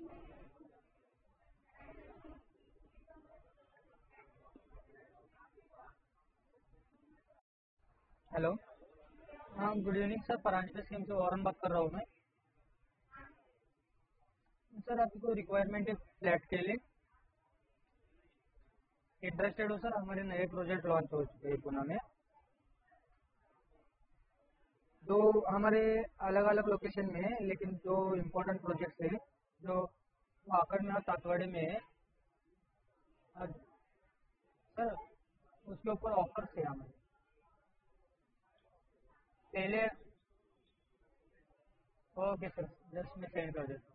Hello. हाँ, good evening sir, Paranjpe scheme से वॉरन बात कर रहा हूँ मैं। सर, आपको रिक्वायरमेंट है फ्लैट के लिए? इंटरेस्टेड हो सर? हमारे नए प्रोजेक्ट लॉन्च हो चुके हैं पुणे में। तो हमारे अलग अलग लोकेशन में है, लेकिन जो इम्पोर्टेंट प्रोजेक्ट्स है जो वाकड़ना तातवाड़ी में है। सर, उसके ऊपर ऑफर्स है हमारे। पहले। ओके सर, जस्ट मैं सेंड कर देता हूँ।